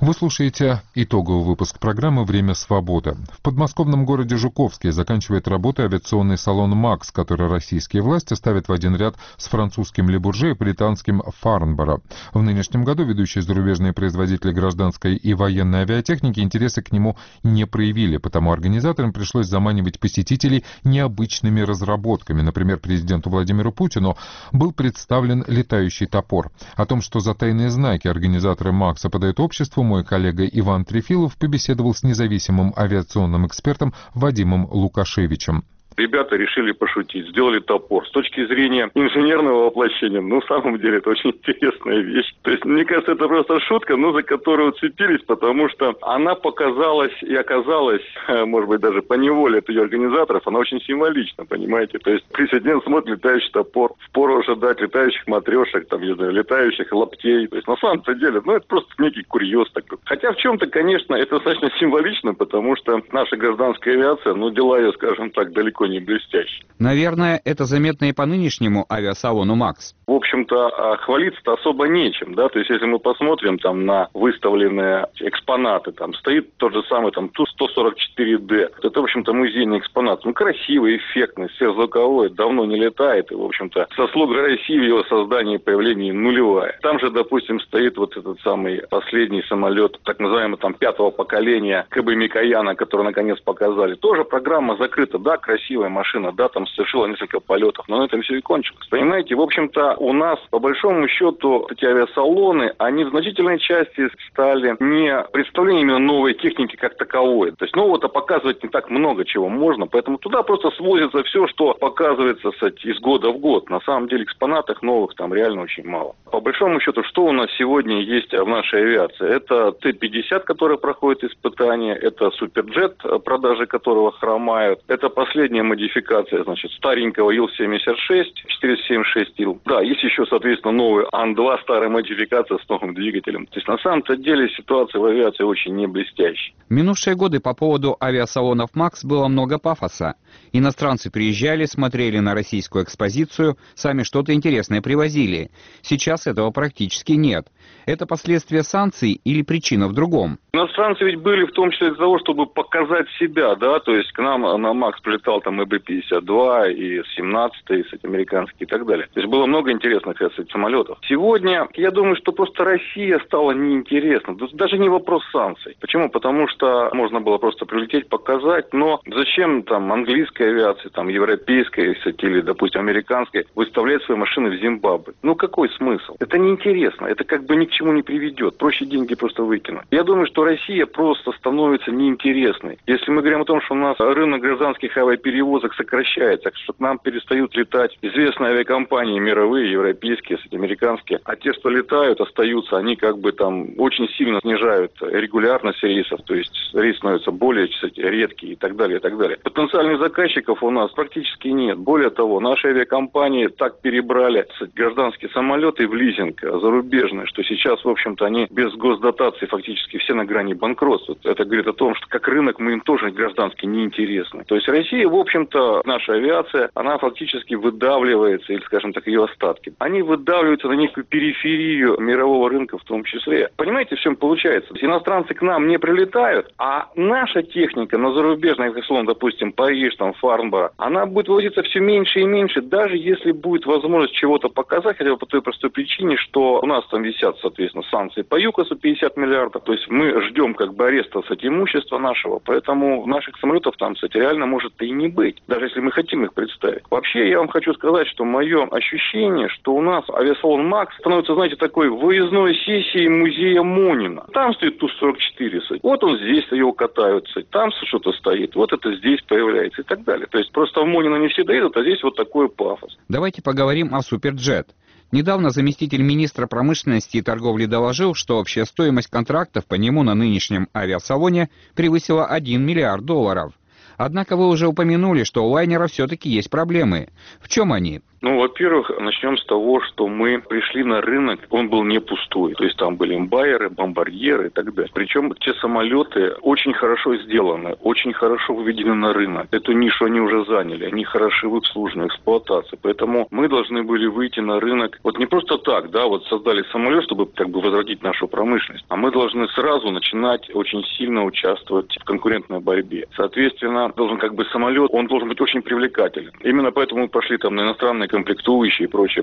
Вы слушаете итоговый выпуск программы «Время свободы». В подмосковном городе Жуковске заканчивает работу авиационный салон «Макс», который российские власти ставят в один ряд с французским «Ле Бурже» и британским «Фарнборо». В нынешнем году ведущие зарубежные производители гражданской и военной авиатехники интереса к нему не проявили, потому организаторам пришлось заманивать посетителей необычными разработками. Например, президенту Владимиру Путину был представлен летающий топор. О том, что за тайные знаки организаторы «Макса» подают обществу, мой коллега Иван Трефилов побеседовал с независимым авиационным экспертом Вадимом Лукашевичем. Ребята решили пошутить, сделали топор. С точки зрения инженерного воплощения, на самом деле это очень интересная вещь. То есть, мне кажется, это просто шутка, но за которую уцепились, потому что она показалась и оказалась, может быть, даже поневоле от ее организаторов, она очень символична, понимаете? То есть, президент смотрит летающий топор, впору ожидать летающих матрешек, там, не знаю, летающих лаптей. То есть, на самом-то деле, это просто некий курьез такой. Хотя в чем-то, конечно, это достаточно символично, потому что наша гражданская авиация, дела ее, скажем так, далеко не блестящие. Наверное, это заметно и по нынешнему авиасалону «Макс». В общем-то, хвалиться-то особо нечем, да, то есть если мы посмотрим там на выставленные экспонаты, там стоит тот же самый там Ту-144Д, это, в общем-то, музейный экспонат, красивый, эффектный, сверхзвуковой, давно не летает, и, в общем-то, заслуга России в его создании и появлении нулевая. Там же, допустим, стоит вот этот самый последний самолет, так называемый там 5-го поколения КБ Микояна, который наконец показали. Тоже программа закрыта, да, красивая машина, да, там совершила несколько полетов, но на этом все и кончилось. Понимаете, в общем-то, у нас, по большому счету, эти авиасалоны, они в значительной части стали не представлением именно новой техники как таковой. То есть нового-то показывать не так много чего можно, поэтому туда просто свозится все, что показывается, из года в год. На самом деле экспонатов новых там реально очень мало. По большому счету, что у нас сегодня есть в нашей авиации? Это Т-50, который проходит испытания, это Суперджет, продажи которого хромают, это последняя модификация, старенького Ил-76, 476 Ил. Да, есть еще, соответственно, новый Ан-2, старая модификация с новым двигателем. То есть, на самом-то деле, ситуация в авиации очень не блестящая. В минувшие годы по поводу авиасалонов «Макс» было много пафоса. Иностранцы приезжали, смотрели на российскую экспозицию, сами что-то интересное привозили. Сейчас этого практически нет. Это последствия санкций или причина в другом? Иностранцы ведь были в том числе для того, чтобы показать себя, да, то есть к нам на МАКС прилетал там ИБ-52 и С-17, и американские и так далее. То есть было много интересных, самолетов. Сегодня, я думаю, что просто Россия стала неинтересна. Даже не вопрос санкций. Почему? Потому что можно было просто прилететь, показать, но зачем там английской авиации, там европейской или, допустим, американской выставлять свои машины в Зимбабве? Какой смысл? Это неинтересно, это как бы ни к чему не приведет. Проще деньги просто выкинуть. Я думаю, что Россия просто становится неинтересной. Если мы говорим о том, что у нас рынок гражданских авиаперевозок сокращается, что к нам перестают летать известные авиакомпании мировые, европейские, американские, а те, что летают, остаются, они как бы там очень сильно снижают регулярность рейсов, то есть рейсы становятся более редкие и так далее, и так далее. Потенциальных заказчиков у нас практически нет. Более того, наши авиакомпании так перебрали гражданские самолеты в лизинг зарубежные, что сейчас, в общем-то, они без госдотации фактически все на грани банкротства. Это говорит о том, что как рынок мы им тоже граждански неинтересны. То есть Россия, в общем-то, наша авиация, она фактически выдавливается, или, скажем так, ее остатки. Они выдавливаются на некую периферию мирового рынка в том числе. Понимаете, в чем получается? Иностранцы к нам не прилетают, а наша техника на зарубежных авиасалон, допустим, Париж, там, Фарнборо, она будет вывозиться все меньше и меньше, даже если будет возможность чего-то показать, хотя бы по той простой причине, что у нас там висят, соответственно, санкции по ЮКОСу 50 миллиардов, то есть мы ждем как бы ареста, имущества нашего, поэтому наших самолетов там, реально может и не быть, даже если мы хотим их представить. Вообще, я вам хочу сказать, что мое ощущение, что у нас авиасалон «Макс» становится, знаете, такой выездной сессией музея Монина. Там стоит Ту-144, вот он здесь, его катаются, там что-то стоит, вот это здесь появляется и так далее. То есть просто в Монина не все доедут, а здесь вот такой пафос. Давайте поговорим о Суперджет. Недавно заместитель министра промышленности и торговли доложил, что общая стоимость контрактов по нему на нынешнем авиасалоне превысила $1 миллиард. Однако вы уже упомянули, что у лайнера все-таки есть проблемы. В чем они? Ну, во-первых, начнем с того, что мы пришли на рынок, он был не пустой. То есть там были эмбайеры, бомбардьеры и так далее. Причем те самолеты очень хорошо сделаны, очень хорошо выведены на рынок. Эту нишу они уже заняли, они хороши в обслуживании, эксплуатации. Поэтому мы должны были выйти на рынок вот не просто так, да, вот создали самолет, чтобы как бы возродить нашу промышленность, а мы должны сразу начинать очень сильно участвовать в конкурентной борьбе. Соответственно, должен как бы самолет, он должен быть очень привлекателен. Именно поэтому мы пошли там на иностранные комплектующие и прочее.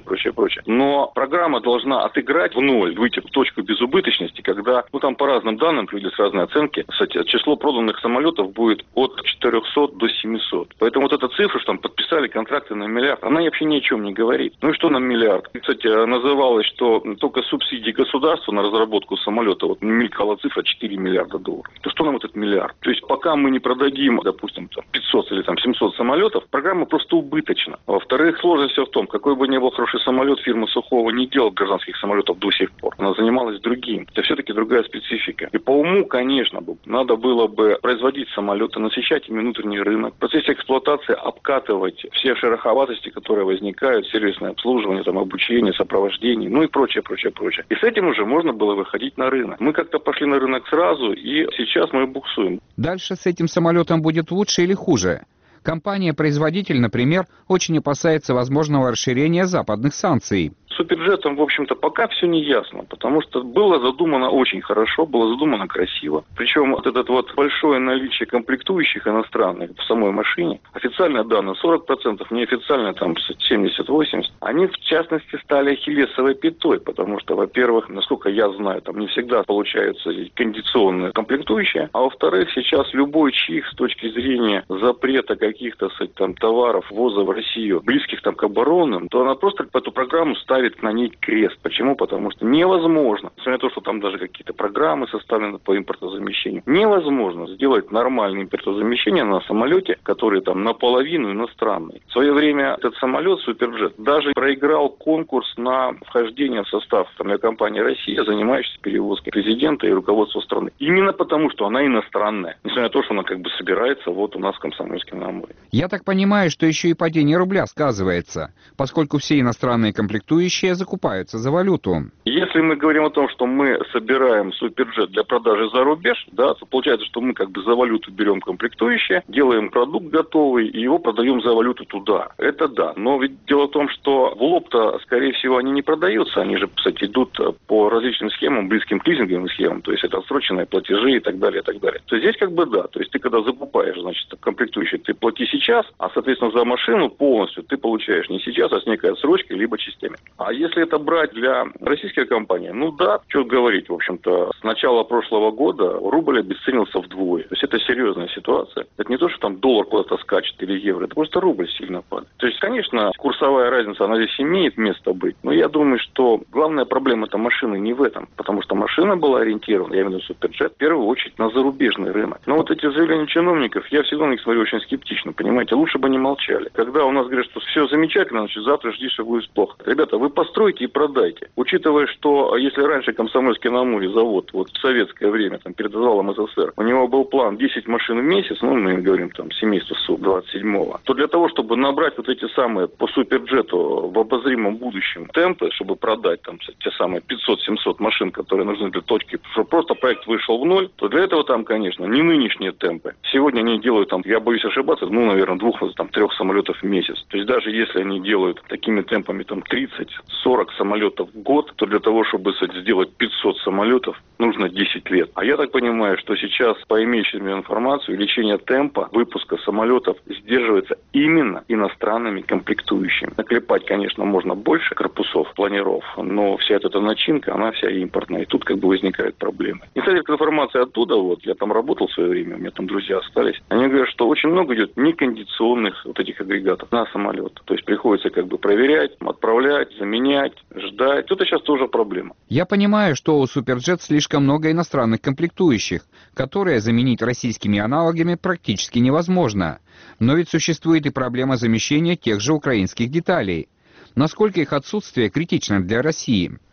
Но программа должна отыграть в ноль, выйти в точку безубыточности, когда, ну там по разным данным, приводятся разные оценки, кстати, число проданных самолетов будет от 400 до 700. Поэтому вот эта цифра, что там подписали контракты на миллиард, она вообще ни о чем не говорит. Ну и что нам миллиард? Кстати, называлось, что только субсидии государства на разработку самолета, вот мелькала цифра 4 миллиарда долларов. То что нам этот миллиард? То есть пока мы не продадим, допустим, 500 или 700 самолетов, программа просто убыточна. Во-вторых, сложность все в том, какой бы ни был хороший самолет, фирма Сухого не делала гражданских самолетов до сих пор. Она занималась другим. Это все-таки другая специфика. И по уму, конечно, надо было бы производить самолеты, насыщать ими внутренний рынок, в процессе эксплуатации обкатывать все шероховатости, которые возникают, сервисное обслуживание, там, обучение, сопровождение, ну и прочее. И с этим уже можно было выходить на рынок. Мы как-то пошли на рынок сразу, и сейчас мы буксуем. Дальше с этим самолетом будет лучше или хуже? Компания-производитель, например, очень опасается возможного расширения западных санкций. Суперджетом, в общем-то, пока все не ясно, потому что было задумано очень хорошо, было задумано красиво. Причем вот это вот большое наличие комплектующих иностранных в самой машине, официальные данные 40%, неофициально там 70-80%, они в частности стали ахиллесовой пятой, потому что, во-первых, насколько я знаю, там не всегда получаются кондиционные комплектующие, а во-вторых, сейчас любой чих с точки зрения запрета каких-то там товаров, ввоза в Россию, близких там к оборонным, то она просто эту программу ставит на ней крест. Почему? Потому что невозможно, несмотря на то, что там даже какие-то программы составлены по импортозамещению, невозможно сделать нормальное импортозамещение на самолете, который там наполовину иностранный. В свое время этот самолет, Суперджет, даже проиграл конкурс на вхождение в состав авиакомпании «Россия», занимающейся перевозкой президента и руководства страны. Именно потому, что она иностранная. Несмотря на то, что она как бы собирается вот у нас в Комсомольске-на-Амуре. Я так понимаю, что еще и падение рубля сказывается, поскольку все иностранные комплектующие закупаются за валюту. Если мы говорим о том, что мы собираем Суперджет для продажи за рубеж, да, то получается, что мы как бы за валюту берем комплектующие, делаем продукт готовый и его продаем за валюту туда. Это да. Но ведь дело в том, что в лоб-то, скорее всего, они не продаются. Они же, кстати, идут по различным схемам, близким к лизинговым схемам. То есть это отсроченные платежи и так далее, и так далее. То есть здесь как бы да. То есть ты когда закупаешь, значит, комплектующие, ты плати сейчас, а, соответственно, за машину полностью ты получаешь не сейчас, а с некой отсрочкой, либо частями. А если это брать для российской компании, ну да, что говорить, в общем-то, с начала прошлого года рубль обесценился вдвое. То есть это серьезная ситуация. Это не то, что там доллар куда-то скачет или евро, это просто рубль сильно падает. То есть, конечно, курсовая разница, она здесь имеет место быть, но я думаю, что главная проблема этой машины не в этом, потому что машина была ориентирована, я имею в виду Суперджет, в первую очередь на зарубежный рынок. Но вот эти заявления чиновников, я всегда на них смотрю очень скептично, понимаете, лучше бы они молчали. Когда у нас говорят, что все замечательно, значит, завтра жди, что будет плохо. Ребята, вы постройте и продайте. Учитывая, что если раньше Комсомольский-на-Амуре завод, вот в советское время, там, перед развалом СССР, у него был план 10 машин в месяц, ну, мы говорим, там, семейство Су-27, то для того, чтобы набрать вот эти самые по Суперджету в обозримом будущем темпы, чтобы продать там те самые 500-700 машин, которые нужны для точки, чтобы просто проект вышел в ноль, то для этого там, конечно, не нынешние темпы. Сегодня они делают там, я боюсь ошибаться, ну, наверное, 2-3 самолетов в месяц. То есть даже если они делают такими темпами там 30-40 самолетов в год, то для того, чтобы сделать 500 самолетов, нужно 10 лет. А я так понимаю, что сейчас, по имеющейся информации, увеличение темпа выпуска самолетов сдерживается именно иностранными комплектующими. Наклепать, конечно, можно больше корпусов, планиров, но вся эта начинка, она вся импортная. И тут как бы возникают проблемы. И, кстати, информация оттуда, вот, я там работал в свое время, у меня там друзья остались, они говорят, что очень много идет некондиционных вот этих агрегатов на самолет. То есть приходится как бы проверять, отправлять, заменять, ждать. Это сейчас тоже проблема. Я понимаю, что у Суперджет слишком много иностранных комплектующих, которые заменить российскими аналогами практически невозможно. Но ведь существует и проблема замещения тех же украинских деталей. Насколько их отсутствие критично для России?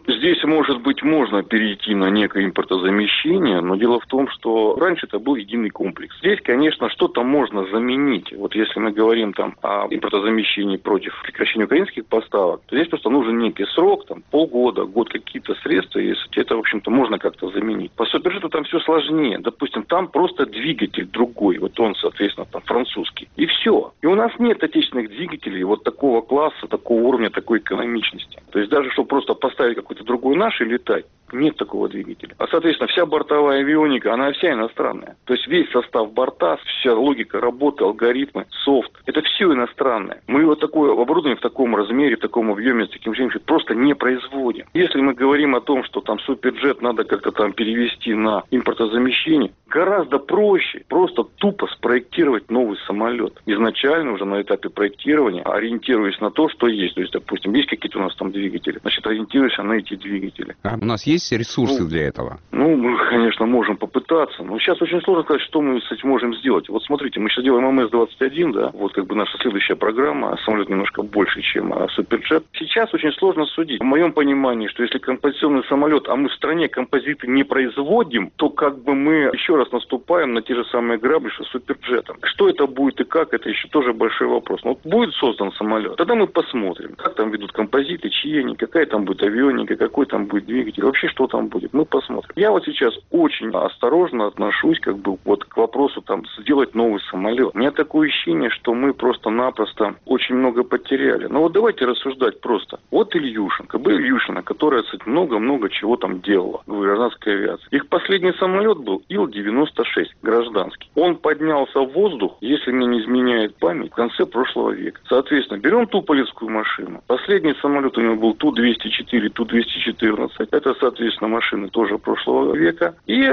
Здесь, может быть, можно перейти на некое импортозамещение, но дело в том, что раньше это был единый комплекс. Здесь, конечно, что-то можно заменить. Вот если мы говорим там о импортозамещении против прекращения украинских поставок, то здесь просто нужен некий срок, там полгода, год, какие-то средства, если это, в общем-то, можно как-то заменить. По суперджету там все сложнее. Допустим, там просто двигатель другой, вот он, соответственно, там французский. И все. И у нас нет отечественных двигателей вот такого класса, такого уровня, такой экономичности. То есть даже, чтобы просто поставить какой-то другой наш и летать, нет такого двигателя. А, соответственно, вся бортовая авионика, она вся иностранная. То есть весь состав борта, вся логика работы, алгоритмы, софт, это все иностранное. Мы вот такое оборудование в таком размере, в таком объеме, с таким же просто не производим. Если мы говорим о том, что там суперджет надо как-то там перевести на импортозамещение, гораздо проще просто тупо спроектировать новый самолет. Изначально уже на этапе проектирования, ориентируясь на то, что есть. То есть, допустим, есть какие-то у нас там двигатели, значит, ориентируйся на эти двигатели. А у нас есть ресурсы для этого? Мы, конечно, можем попытаться, но сейчас очень сложно сказать, что мы с этим можем сделать. Вот смотрите, мы сейчас делаем МС-21, да, вот как бы наша следующая программа, самолет немножко больше, чем суперджет. Сейчас очень сложно судить. В моем понимании, что если композиционный самолет, а мы в стране композиты не производим, то как бы мы еще раз наступаем на те же самые грабли, что суперджетом. Что это будет и как, это еще тоже большой вопрос. Но вот будет создан самолет, тогда мы посмотрим, как там ведут композиты, чьи они, какая там будет авионика, какой там будет двигатель, вообще что там будет, мы посмотрим. Я вот сейчас очень осторожно отношусь как бы вот к вопросу там сделать новый самолет. У меня такое ощущение, что мы просто-напросто очень много потеряли. Но вот давайте рассуждать просто. Вот Ильюшенко, Ильюшина, которая, кстати, много-много чего там делала в гражданской авиации. Их последний самолет был Ил-96, гражданский. Он поднялся в воздух, если мне не изменяет память, в конце прошлого века. Соответственно, берем Туполевскую машину. Последний самолет у него был Ту-204, Ту-214. Это, соответственно, машины тоже прошлого века. И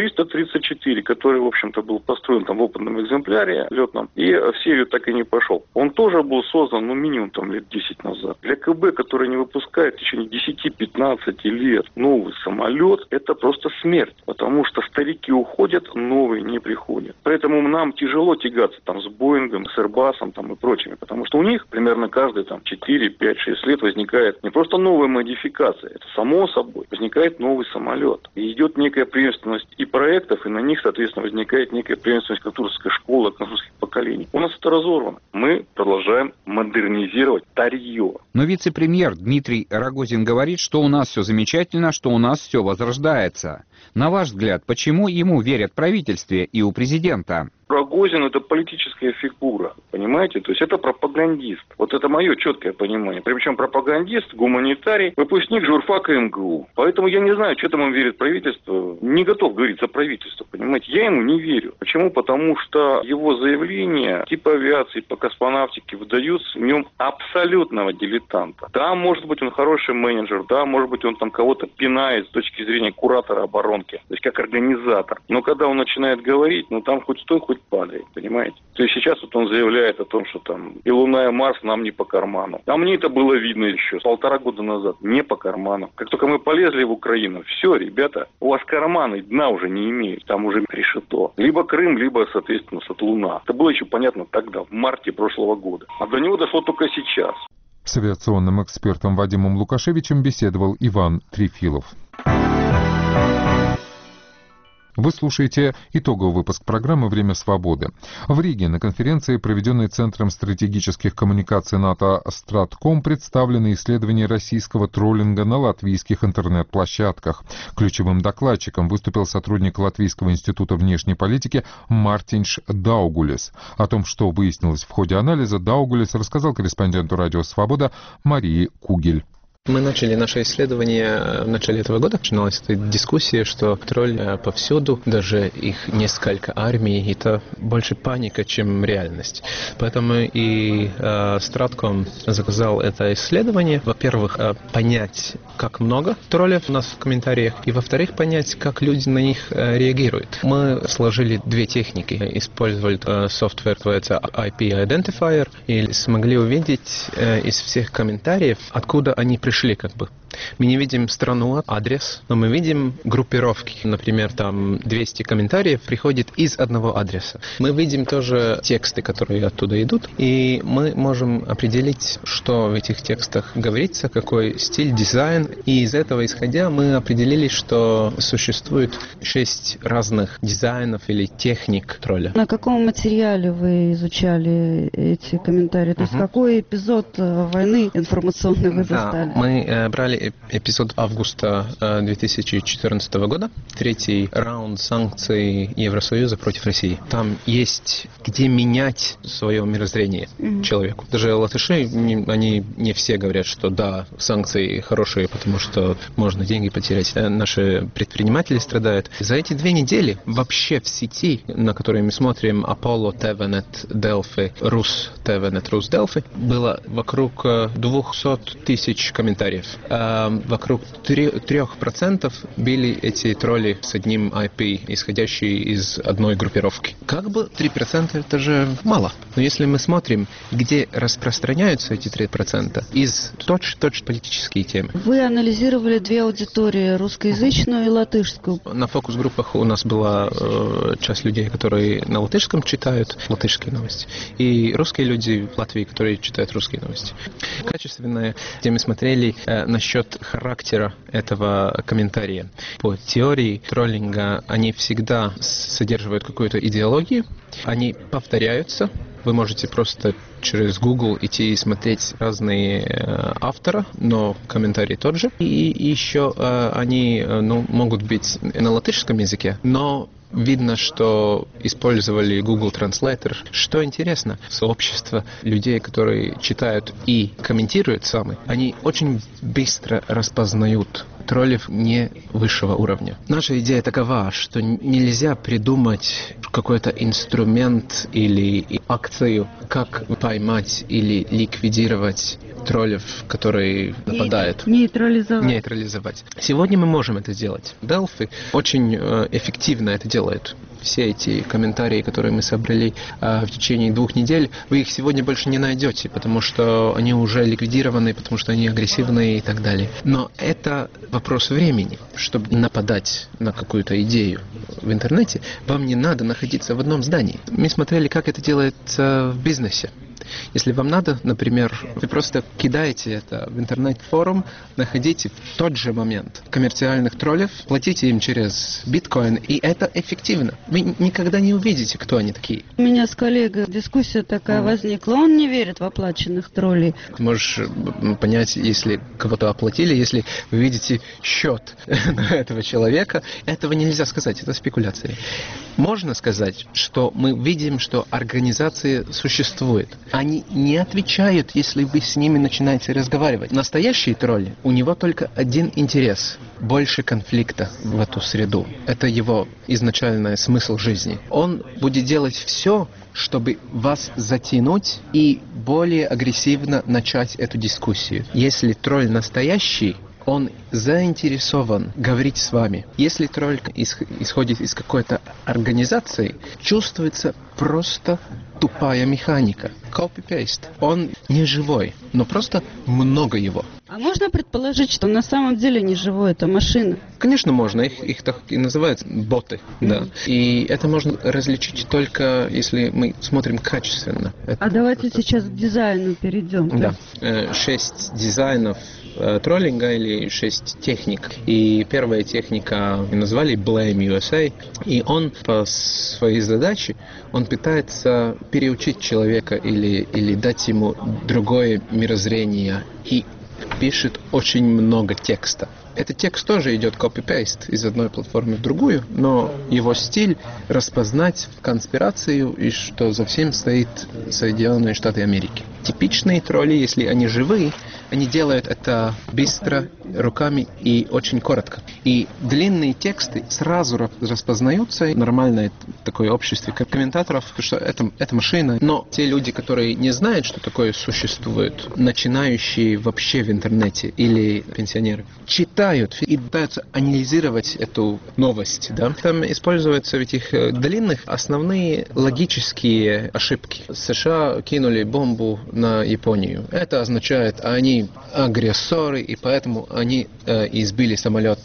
Ту-334, который, в общем-то, был построен там в опытном экземпляре летном, и в серию так и не пошел. Он тоже был создан, минимум там лет 10 назад. Для КБ, который не выпускает в течение 10-15 лет новый самолет, это просто смерть. Потому что старики уходят, новые не приходят. Поэтому нам тяжело тягаться там с Боингом, с Airbus'ом там и прочими. Потому что у них примерно каждые там 4, 5, 6 лет возникает не просто новая модификация, это само собой возникает новый самолет. И идет некая преемственность и проектов, и на них, соответственно, возникает некая преемственность конструкторской школы, конструкторских поколений. У нас это разорвано. Мы продолжаем модернизировать старье. Но вице-премьер Дмитрий Рогозин говорит, что у нас все замечательно, что у нас все возрождается. На ваш взгляд, почему ему верят в правительстве и у президента? Рогозин – это политическая фигура, понимаете? То есть это пропагандист. Вот это мое четкое понимание. Причем пропагандист, гуманитарий, выпускник журфака МГУ. Поэтому я не знаю, что там ему верит правительство. Не готов говорить за правительство, понимаете? Я ему не верю. Почему? Потому что его заявления типа авиации, по космонавтике выдают в нем абсолютного дилетанта. Да, может быть, он хороший менеджер, да, может быть, он там кого-то пинает с точки зрения куратора оборонки, то есть как организатор. Но когда он начинает говорить, там хоть стой, хоть падает, понимаете? То есть сейчас вот он заявляет о том, что там и Луна, и Марс нам не по карману. А мне это было видно еще 1,5 года назад. Не по карману. Как только мы полезли в Украину, все, ребята, у вас карманы дна уже не имеют. Там уже решето. Либо Крым, либо, соответственно, Луна. Это было еще понятно тогда, в марте прошлого года. А до него дошло только сейчас. С авиационным экспертом Вадимом Лукашевичем беседовал Иван Трефилов. Вы слушаете итоговый выпуск программы «Время свободы». В Риге на конференции, проведенной Центром стратегических коммуникаций НАТО «Стратком», представлены исследования российского троллинга на латвийских интернет-площадках. Ключевым докладчиком выступил сотрудник Латвийского института внешней политики Мартинš Daugulис. О том, что выяснилось в ходе анализа, Daugulис рассказал корреспонденту «Радио Свобода» Марии Кугель. Мы начали наше исследование в начале этого года. Начиналась эта дискуссия, что тролль повсюду, даже их несколько армий, это больше паника, чем реальность. Поэтому и Стратком заказал это исследование. Во-первых, понять, как много троллев у нас в комментариях, и во-вторых, понять, как люди на них реагируют. Мы сложили две техники. Использовали софтвер, называется IP Identifier, и смогли увидеть из всех комментариев, откуда они пришли. пришли как бы. Мы не видим страну, адрес, но мы видим группировки. Например, там 200 комментариев приходит из одного адреса. Мы видим тоже тексты, которые оттуда идут, и мы можем определить, что в этих текстах говорится, какой стиль, дизайн. И из этого исходя мы определили, что существует 6 разных дизайнов или техник тролля. На каком материале вы изучали эти комментарии? То есть какой эпизод войны информационной вы застали? Да, мы брали эпизод августа 2014 года, 3-й раунд санкций Евросоюза против России. Там есть где менять свое мирозрение человеку. Даже латыши, они не все говорят, что да, санкции хорошие, потому что можно деньги потерять. Наши предприниматели страдают. За эти 2 недели вообще в сети, на которые мы смотрим, Apollo, TVNet, Delphi, Rus, TVNet, Rus, Delphi, было вокруг 200 тысяч комментариев. Вокруг 3% были эти тролли с одним IP, исходящие из одной группировки. Как бы 3% это же мало. Но если мы смотрим, где распространяются эти 3%, из точно политические темы. Вы анализировали 2 аудитории, русскоязычную и латышскую. На фокус-группах у нас была часть людей, которые на латышском читают латышские новости, и русские люди в Латвии, которые читают русские новости. Качественное, где мы смотрели насчет характера этого комментария. По теории троллинга они всегда содержат какую-то идеологию, они повторяются. Вы можете просто через Google идти и смотреть разные авторы, но комментарий тот же. И еще они могут быть на латышском языке, но видно, что использовали Google Translator. Что интересно, сообщество людей, которые читают и комментируют сами, они очень быстро распознают троллев не высшего уровня. Наша идея такова, что нельзя придумать какой-то инструмент или акцию, как поймать или ликвидировать троллев, которые нападают. Нейтрализовать. Сегодня мы можем это сделать. Delphi очень эффективно это делает. Все эти комментарии, которые мы собрали в течение 2 недель, вы их сегодня больше не найдете, потому что они уже ликвидированы, потому что они агрессивные и так далее. Но это вопрос времени. Чтобы нападать на какую-то идею в интернете, вам не надо находиться в одном здании. Мы смотрели, как это делается в бизнесе. Если вам надо, например, вы просто кидаете это в интернет-форум, находите в тот же момент коммерциальных троллев, платите им через биткоин, и это эффективно. Вы никогда не увидите, кто они такие. У меня с коллегой дискуссия такая возникла. Он не верит в оплаченных троллей. Ты можешь понять, если кого-то оплатили, если вы видите счет на этого человека, этого нельзя сказать, это спекуляция. Можно сказать, что мы видим, что организации существуют. Они не отвечают, если вы с ними начинаете разговаривать. Настоящий тролль, у него только один интерес – больше конфликта в эту среду. Это его изначальный смысл жизни. Он будет делать все, чтобы вас затянуть и более агрессивно начать эту дискуссию. Если тролль настоящий, он заинтересован говорить с вами. Если тролль исходит из какой-то организации, чувствуется просто тупая механика. Copy-paste. Он не живой, но просто много его. А можно предположить, что на самом деле не живой, это машина? Конечно, можно. Их так и называют боты. Да. И это можно различить только если мы смотрим качественно. А давайте сейчас к дизайну перейдем. Да. 6 дизайнов троллинга или 6 техник. И первая техника назвали Blame USA. И он по своей задаче, он пытается переучить человека или дать ему другое мирозрение. И пишет очень много текста. Этот текст тоже идет copy-paste из одной платформы в другую, но его стиль распознать конспирацию и что за всем стоит Соединенные Штаты Америки. Типичные тролли, если они живые, они делают это быстро, руками и очень коротко. И длинные тексты сразу распознаются. Нормальное такое общество комментаторов, что это машина. Но те люди, которые не знают, что такое существует, начинающие вообще в интернете или пенсионеры, читают читают и пытаются анализировать эту новость. Да? Там используются в этих длинных основные логические ошибки. США кинули бомбу на Японию. Это означает, они агрессоры, и поэтому они избили самолет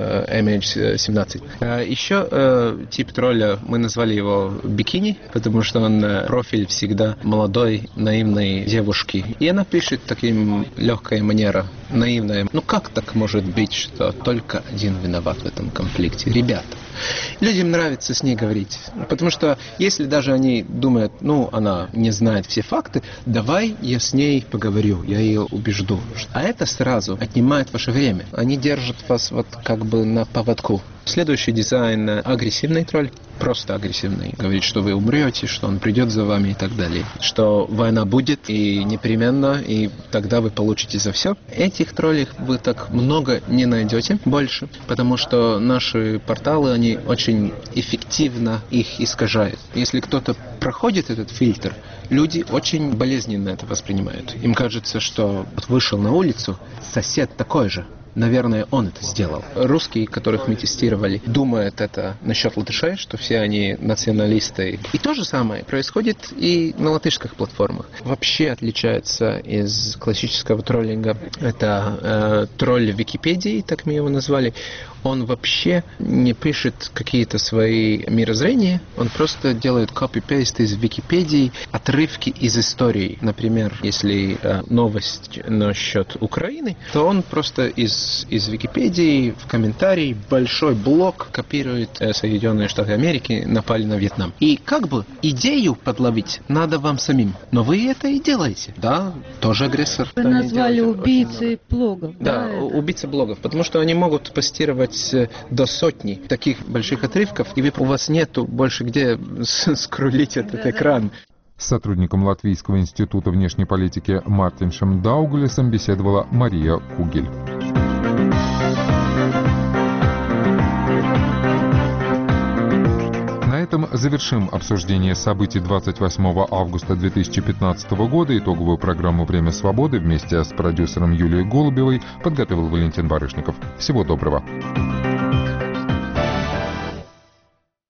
MH17. Еще тип тролля, мы назвали его бикини, потому что он профиль всегда молодой, наивной девушки. И она пишет таким легкая манера, наивная. Ну как так может быть, что только один виноват в этом конфликте? Ребята. Людям нравится с ней говорить, потому что если даже они думают, ну, она не знает все факты, давай я с ней поговорю, я ее убежду. А это сразу отнимает ваше время. Они держат вас вот как бы на поводку. Следующий дизайн — агрессивный тролль. Просто агрессивный. Говорит, что вы умрете, что он придет за вами и так далее. Что война будет и непременно, и тогда вы получите за все. Этих троллей вы так много не найдете больше, потому что наши порталы, они очень эффективно их искажают. Если кто-то проходит этот фильтр, люди очень болезненно это воспринимают. Им кажется, что вышел на улицу, сосед такой же. Наверное, он это сделал. Русские, которых мы тестировали, думают это насчет латышей, что все они националисты. И то же самое происходит и на латышских платформах. Вообще отличается из классического троллинга. Это тролль в Википедии, так мы его назвали. Он вообще не пишет какие-то свои мирозрения, он просто делает копи-пейст из Википедии, отрывки из истории. Например, если новость насчет Украины, то он просто из Википедии в комментарии большой блок копирует Соединенные Штаты Америки напали на Вьетнам. И как бы идею подловить надо вам самим. Но вы это и делаете. Да, тоже агрессор. Вы назвали убийцы блогов. Да, убийцы блогов, потому что они могут постировать до сотни таких больших отрывков, и у вас нету больше где скроллить этот экран. С сотрудником Латвийского института внешней политики Мартиншем Дауглесом беседовала Мария Кугель. На этом завершим обсуждение событий 28 августа 2015 года. Итоговую программу «Время свободы» вместе с продюсером Юлией Голубевой подготовил Валентин Барышников. Всего доброго.